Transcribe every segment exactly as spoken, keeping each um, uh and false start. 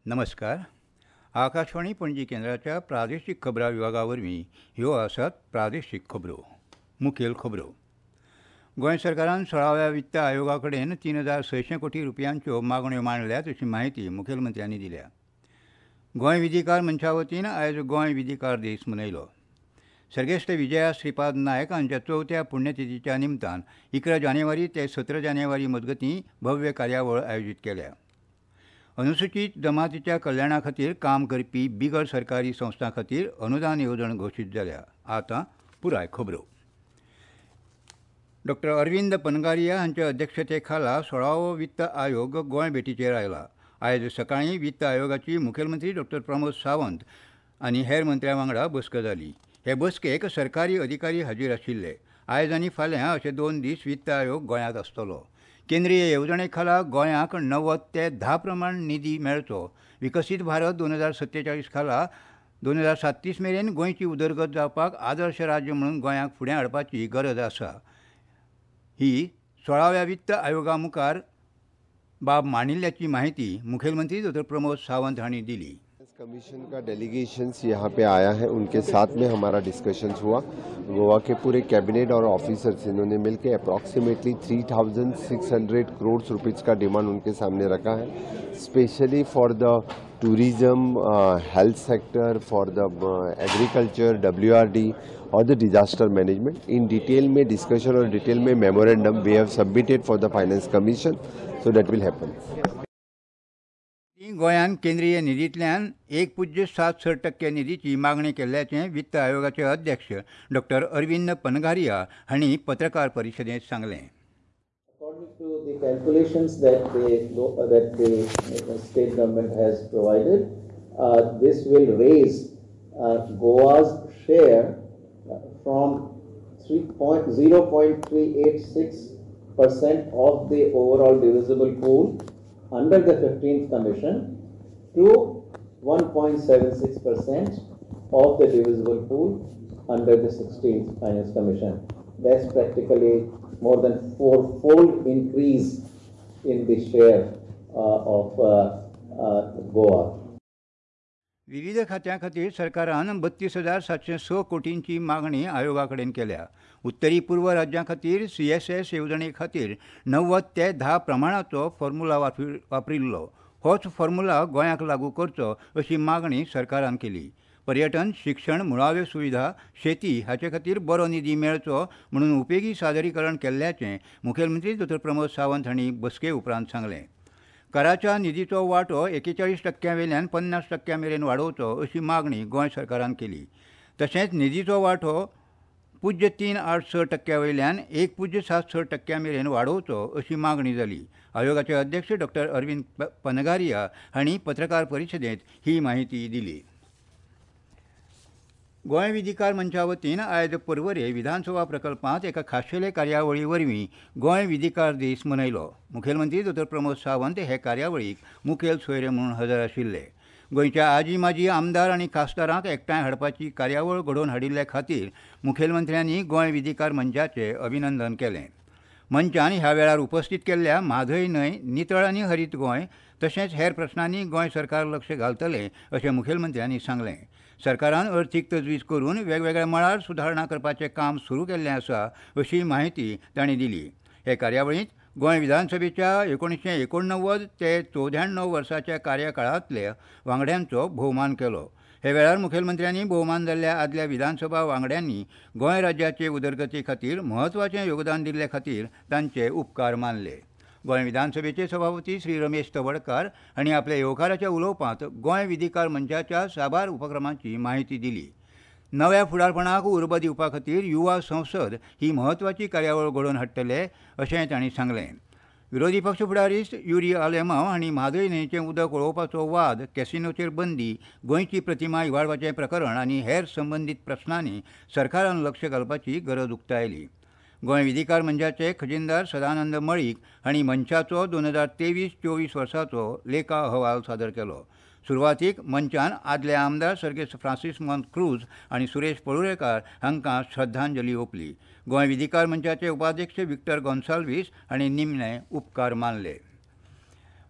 नमस्कार. आकाशवाणी पणजी केंद्राच्या प्रादेशीक खबरां विभागावरवीं ह्यो आसात प्रादेशीक खबरो. मुखेल खबरो. गोंय सरकारान सोळाव्या वित्त आयोगा कडेन तीन हजार सयशे कोटी रुपयांच्यो मागण्यो मांडल्यात अशी माहिती मुखेलमंत्र्यांनी दिल्या. गोंय विधीकार मंचा वतीन आयज गोंय विधीकार दीस मनयलो. सर्गेस्त विजया श्रीपाद नायक हांच्या चवथ्या पुण्यतिथीच्या निमतान इकरा जानेवारी ते सतरा जानेवारी मजगतीं भव्य कार्यावळ आयोजीत केल्या. अनुसूचित जमातीच्या कल्याणा खातीर काम करपी बिगर सरकारी संस्थां खातीर अनुदान येवजण घोशीत जाल्या. आतां पुराय खबरो. डॉक्टर अरविंद पनगारिया हांच्या अध्यक्षते खाला सोळावो वित्त आयोग गोंय भेटीचेर आयला. आयज सकाळीं वित्त आयोगाची मुखेलमंत्री डॉक्टर प्रमोद सावंत आनी हेर मंत्र्यां वांगडा बसक जाली. हे बसकेक सरकारी अधिकारी हाजीर आशिल्ले. आयज आनी फाल्यां अशे दोन दीस वित्त आयोग गोंयांत आसतलो. केंद्रीय येवजणे खाला गोंयाक णव्वद ते धा प्रमाण निधी मेळचो. विकसीत भारत दोन हजार सत्तेचाळीस खाला दोन हजार साततीस मेरेन गोंयची उदरगत जावपाक आदर्श राज्य म्हणून गोंयाक फुडें हाडपाची गरज आसा. ही सोळाव्या वित्त आयोगा मुखार बाब मांडिल्ल्याची माहिती मुखेलमंत्री डॉक्टर प्रमोद सावंत हांणी दिली. कमीशन का डेलीगेशंस यहाँ पे आया है, उनके साथ में हमारा डिस्कशंस हुआ. गोवा के पूरे कैबिनेट और ऑफिसर्स इन्होंने मिलकर approximately three thousand six hundred crore rupees का डिमांड उनके सामने रखा है, specially for the tourism, health sector, for the agriculture, W R D और द डिजास्टर मैनेजमेंट. इन डिटेल में डिस्कशन और डिटेल में memorandum we have submitted for the finance commission, so that will happen. गोंयान केंद्रीय निधींतल्यान एक पुज्य सात स टक्के निधीची मागणी केल्ल्याचें वित्त आयोगाचे अध्यक्ष डॉक्टर अरविंद पनगारिया हांणी पत्रकार परिशदेंत सांगलें. According to the calculations that the that the state government has provided, uh, this will raise uh, Goa's share uh, from zero point three eight six percent of the overall divisible pool under the fifteenth commission to one point seven six percent of the divisible pool under the sixteenth finance commission. That's practically more than four-fold increase in the share uh, of uh, uh, Goa. विविध खात्यां खातीर सरकारान बत्तीस हजार सातशे स कोटींची मागणी आयोगा कडेन केल्या. उत्तरी पूर्व राज्यां खातीर सी एस एस येवजणे खातीर णव्वद ते धा प्रमाणाचो फॉर्म्युला वापरिल्लो. होच फॉर्म्युला गोंयाक लागू करचो अशी मागणी सरकारान केली. पर्यटन, शिक्षण, मुळाव्यो सुविधा, शेती हाचे खातीर बरो निधी मेळचो म्हणून उपेगी सादरीकरण केल्ल्याचें मुखेलमंत्री डॉक्टर प्रमोद सावंत हांणी बसके उपरांत सांगलें. कराच्या निधीचो वांटो एकेचाळीस टक्क्यां वयल्यान पन्नास टक्क्यां मेरेन वाडोवचो अशी मागणी गोंय सरकारान केली. तशेंच निधीचो वांटो पुज्य तीन आठ स टक्क्या वयल्यान एक पुज्य सात स टक्क्या मेरेन वाडोवचो अशी मागणी जाली. आयोगाचे अध्यक्ष डॉक्टर अरविंद पनगारिया हांणी पत्रकार परिशदेंत ही माहिती दिली. गोंय विधीकार मंचा वतीन आयज पर्वरे विधानसभा प्रकल्पांत एका खाशेले कार्यावळी वरवीं गोंय विधीकार दीस मनयलो. मुखेलमंत्री डॉक्टर प्रमोद सावंत हे कार्यावळीक मुखेल सोयरे म्हणून हजर आशिल्ले. गोंयच्या आजी माजी आमदार आनी खासदारांक एकठांय हाडपाची कार्यावळ घडोवन हाडिल्ले खातीर मुखेलमंत्र्यांनी गोंय विधीकार मंचाचें अभिनंदन केलें. मंचान ह्या वेळार उपस्थित केल्ल्या म्हादय न्हंय, नितळ आनी हरीत गोंय तशेंच हेर प्रस्नांनी गोंय सरकार लक्ष घालतलें अशें मुखेलमंत्र्यांनी सांगलें. सरकारान अर्थीक तजवीज करून वेगवेगळ्या मळार सुदारणा करपाचें काम सुरू केल्लें आसा अशी माहिती तांणी दिली. हे कार्यावळींत गोंय विधानसभेच्या एकोणिशें एकोणव्वद ते चौद्याण्णव वर्साच्या कार्यकाळांतल्या वांगड्यांचो भोवमान केलो. हे वेळार मुखेलमंत्र्यांनी भोवमान जाल्ल्या आदल्या विधानसभा वांगड्यांनी गोंय राज्याचे उदरगती खातीर म्हत्वाचें योगदान दिल्ले खातीर तांचे उपकार मानले. गोंय विधानसभेचे सभापती श्री रमेश तवडकार हांणी आपल्या येवकाराच्या उलोवपांत गोंय विधीकार मंचाच्या साबार उपक्रमांची माहिती दिली. नव्या फुडारपणाक उर्बा दिवपा खातीर युवा संसद ही म्हत्वाची कार्यावळ घडोवन हाडटले अशें तांणी सांगलें. विरोधी पक्ष फुडारी युरी आलेमांव हांणी म्हादय न्हंयचें उदक वळोवपाचो वाद, कॅसिनोचेर बंदी, गोंयची प्रतिमा इबाडपाचें प्रकरण आनी हेर संबंदीत प्रस्नांनी सरकारान लक्ष घालपाची गरज उक्तायली. गोंय विधीकार मंचाचे खजिनदार सदानंद मळीक हांणी मंचाचो दोन हजार तेवीस चोवीस वर्साचो लेखा अहवाल सादर केलो. सुरवातीक मंचान आदले आमदार सर्गेस्त फ्रांसीस मॉन्त क्रूज आनी सुरेश पळुरेकार हांकां श्रद्धांजली ओंपली. गोंय विधीकार मंचाचे उपाध्यक्ष विक्टर गोन्साल्वीस हांणी निमणे उपकार मानले.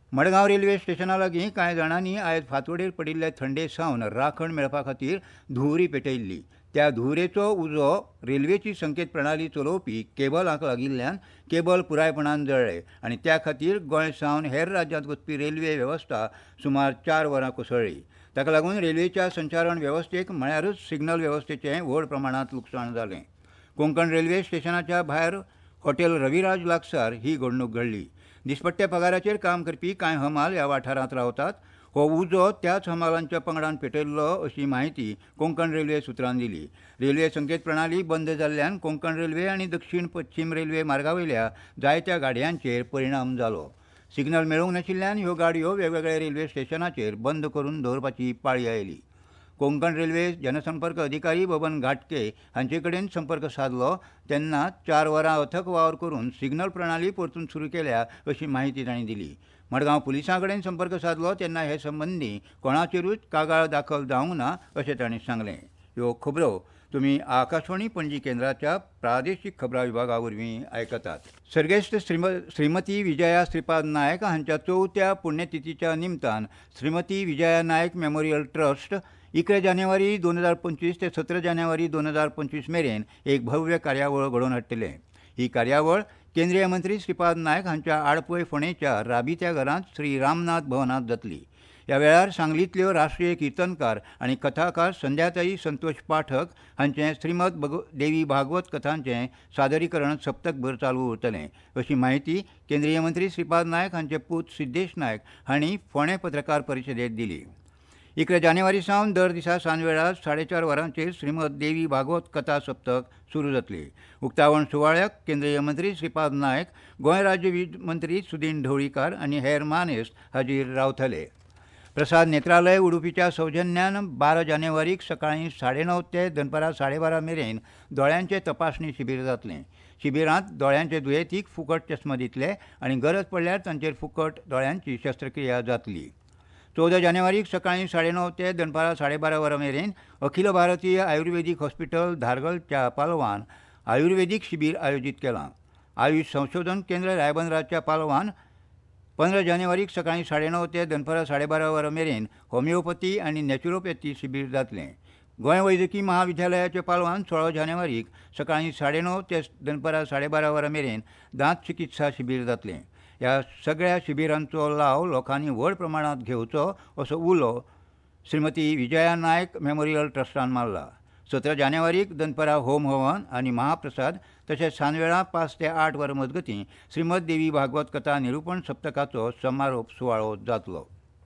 मडगांव रेल्वे स्टेशना लागीं कांय जाणांनी आयज फांतोडेर पडिल्ले थंडे सावन राखण मेळपा खातीर धुंवरी पेटयल्ली. त्या धुंवरेचो उजो रेल्वेची संकेत प्रणाली चलोवपी केबलांक लागिल्ल्यान केबल पुरायपणान जळ्ळे आनी त्या खातीर गोंय सावन हेर राज्यांत वचपी रेल्वे वेवस्था सुमार चार वरां कोसळ्ळी. ताका लागून रेल्वेच्या संचारण वेवस्थेक म्हळ्यारच सिग्नल वेवस्थेचें व्हड प्रमाणांत लुकसाण जालें. कोंकण रेल्वे स्टेशनाच्या भायर हॉटेल रविराज लागसार ही घडणूक घडली. दिसपट्ट्या पगाराचेर काम करपी कांय हमाल ह्या वाठारांत रावतात. हो उजो त्याच हमालांच्या पंगडान पेटयल्लो अशी माहिती कोंकण रेल्वे सुत्रांनी दिली. रेल्वे संकेत प्रणाली बंद जाल्ल्यान कोंकण रेल्वे आनी दक्षिण पश्चिम रेल्वे मार्गावयल्या जायत्या गाडयांचेर परिणाम जालो. सिग्नल मेळूंक नाशिल्ल्यान ह्यो गाडयो वेगवेगळ्या रेल्वे स्टेशनाचेर बंद करून दवरपाची पाळी आयली. कोंकण रेल्वे जनसंपर्क अधिकारी बबन घाटके हांचे कडेन संपर्क साधलो तेन्ना चार वरां अथक वावर करून सिग्नल प्रणाली परतून सुरू केल्या अशी माहिती तांणी दिली. मडगांव पुलिसां कडेन संपर्क साधलो तेन्ना हे संबंदी कोणाचेरूच कागाळ दाखल जावंक ना अशें तांणी सांगलें. ह्यो खबरो तुमी आकाशवाणी पणजी केंद्राच्या प्रादेशीक खबरां विभागा वरवीं आयकतात. सर्गेस्त श्रीम श्रीमती विजया श्रीपाद नायक हांच्या चवथ्या पुण्यतिथीच्या निमतान श्रीमती विजया नायक मेमोरियल ट्रस्ट इकरा जानेवारी दोन हजार पंचवीस ते सतरा जानेवारी दोन हजार पंचवीस मेरेन एक भव्य कार्यावळ घडोवन हाडटले. ही कार्यावळ केंद्रीय मंत्री श्रीपाद नायक हांच्या आडपय फोंडेच्या राबित्या घरांत श्री रामनाथ भवनांत जातली. ह्या वेळार सांगलींतल्यो राष्ट्रीय किर्तनकार आनी कथाकार संध्याताई संतोष पाठक हांचें श्रीमद भग देवी भागवत कथांचें सादरीकरण सप्तकभर चालू उरतलें अशी माहिती केंद्रीय मंत्री श्रीपाद नायक हांचे पूत सिद्धेश नायक हांणी फोंडें पत्रकार परिशदेंत दिली. इकरा जानेवारी सावन दर दिसा सांजवेळा साडे चार वरांचेर श्रीमद देवी भागवत कथा सप्तक सुरू जातली. उक्तावण सुवाळ्याक केंद्रीय मंत्री श्रीपाद नायक, गोंय राज्य वीज मंत्री सुदीन ढवळीकार आनी हेर मानेस्त हाजीर रावतले. प्रसाद नेत्रालय उडुपीच्या सौजन्यान बारा जानेवारीक सकाळीं साडे णव ते दनपारां साडे बारा मेरेन दोळ्यांचें तपासणी शिबीर जातलें. शिबिरांत दोळ्यांचे दुयेंतीक फुकट चश्मा दितले आनी गरज पडल्यार तांचेर फुकट दोळ्यांची शस्त्रक्रिया जातली. चवदा जानेवारीक सकाळीं साडे णव ते दनपारां साडे बारा वरां मेरेन अखिल भारतीय आयुर्वेदीक हॉस्पिटल धारगळच्या पालवान आयुर्वेदीक शिबीर आयोजीत केलां. आयुष संशोधन केंद्र रायबंदराच्या पालवान पंदरा जानेवारीक सकाळीं साडे णव ते दनपारां साडे बारा वरां मेरेन होमिओपॅथी आनी नॅचुरोपॅथी शिबीर जातलें. गोंय वैजकी महाविद्यालयाचे पालवान सोळा जानेवारीक सकाळीं साडे णव ते दनपारां साडे बारा वरां मेरेन दांत चिकित्सा शिबीर जातलें. ह्या सगळ्या शिबिरांचो लाव लोकांनी व्हड प्रमाणांत घेवचो असो उलो श्रीमती विजया नायक मेमोरियल ट्रस्टान मारला. सतरा जानेवारीक दनपारां होम हवन आनी महाप्रसाद तशेंच सांजवेळा पांच ते आठ वरां मजगतीं श्रीमद देवी भागवत कथा निरूपण सप्तकाचो समारोप सुवाळो जातलो.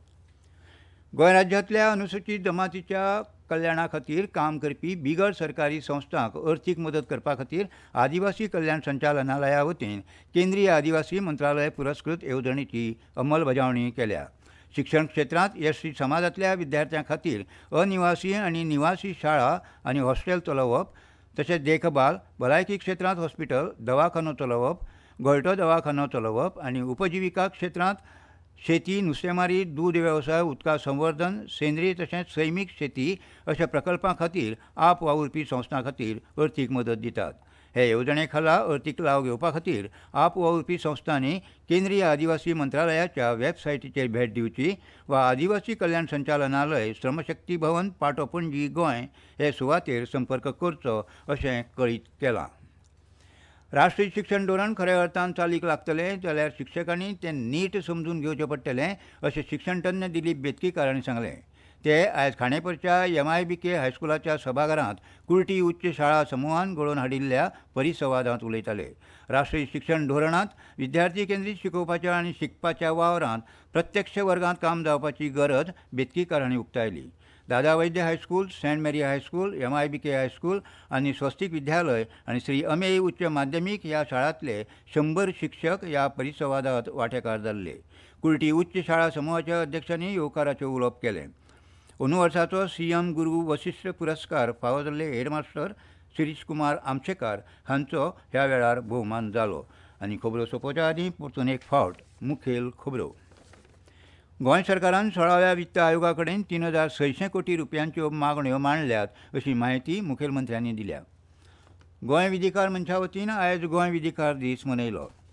गोंय राज्यांतल्या अनुसूचित जमातीच्या कल्याणा खातीर काम करपी बिगर सरकारी संस्थांक अर्थीक मदत करपा खातीर आदिवासी कल्याण संचालनालया वतीन केंद्रीय आदिवासी मंत्रालय पुरस्कृत येवजणेची अंमलबजावणी केल्या. शिक्षण क्षेत्रांत एसटी समाजांतल्या विद्यार्थ्यां खातीर अनिवासी आनी निवासी शाळा आनी हॉस्टेल चलोवप, तशेंच देखभाल, भलायकी क्षेत्रांत हॉस्पिटल, दवाखानो चलोवप, गोयटो दवाखानो चलोवप आनी उपजिविका क्षेत्रांत शेती, नुस्तेमारी, दूद वेवसाय, उदका संवर्धन, सेंद्रीय तशेंच सैमीक शेती अशा प्रकल्पां खातीर आप वावुरपी संस्थां खातीर अर्थीक मदत दितात. हे येवजणे खाला अर्थीक लाव घेवपा खातीर आप वावुरपी संस्थांनी केंद्रीय आदिवासी मंत्रालयाच्या वेबसायटीचेर भेट दिवची वा आदिवासी कल्याण संचालनालय, श्रमशक्ती भवन, पाटो पणजी, गोंय हे सुवातेर संपर्क करचो अशें कळीत केलां. राष्ट्रीय शिक्षण धोरण खऱ्या अर्थान चालीक लागतलें जाल्यार शिक्षकांनी तें नीट समजून घेवचें पडटलें अशें शिक्षण तज्ञ दिलीप बेतकीकार हांणी सांगलें. ते आयज खांडेपरच्या एम आय बी के हायस्कुलाच्या सभाघरांत कुर्टी उच्च शाळा समूहान घडोवन हाडिल्ल्या परिसंवादांत उलयताले. राष्ट्रीय शिक्षण धोरणांत विद्यार्थी केंद्रीत शिकोवपाच्या आनी शिकपाच्या वावरांत प्रत्यक्ष वर्गांत काम जावपाची गरज बेतकीकार हांणी उक्तायली. Dada Vaidya high school, saint Mary high school, M I B K high school आनी स्वस्तीक विद्यालय आनी श्री अमेय उच्च माध्यमीक ह्या शाळांतले शंबर शिक्षक ह्या परिसंवादांत वांटेकार जाल्ले. कुर्टी उच्च शाळा समूहाच्या अध्यक्षांनी येवकाराचें उलोवप केलें. अंदू वर्साचो सीएम गुरू वशिश्ठ पुरस्कार फावो जाल्ले हेडमास्टर शिरीश कुमार आमचेकार हांचो ह्या वेळार भोवमान जालो. आनी खबरो सोंपोवच्या आदीं परतून एक फावट मुखेल खबरो. गोंय सरकारान सोळाव्या वित्त आयोगा कडेन तीन हजार सयशे कोटी रुपयांच्यो मागण्यो मांडल्यात अशी माहिती मुखेलमंत्र्यांनी दिल्या. गोंय विधीकार मंचा वतीन आयज गोंय विधीकार दीस मनयलो.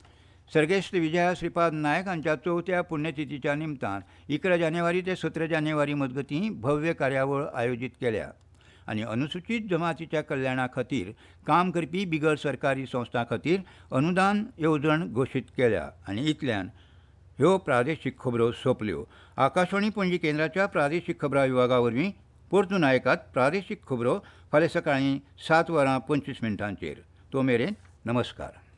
सर्गेस्त विजया श्रीपाद नायक हांच्या चवथ्या पुण्यतिथीच्या निमतान इकरा जानेवारी ते सतरा जानेवारी मजगतीं भव्य कार्यावळ आयोजीत केल्या आनी अनुसूचित जमातीच्या कल्याणा खातीर काम करपी बिगर सरकारी संस्थां खातीर अनुदान येवजण घोशीत केल्या आनी इतल्यान ह्यो प्रादेशीक खबरो सोंपल्यो. आकाशवाणी पणजी केंद्राच्या प्रादेशीक खबरां विभागा वरवीं परतून आयकात प्रादेशीक खबरो फाल्यां सकाळीं सात वरां पंचवीस मिनटांचेर. तो मेरेन नमस्कार.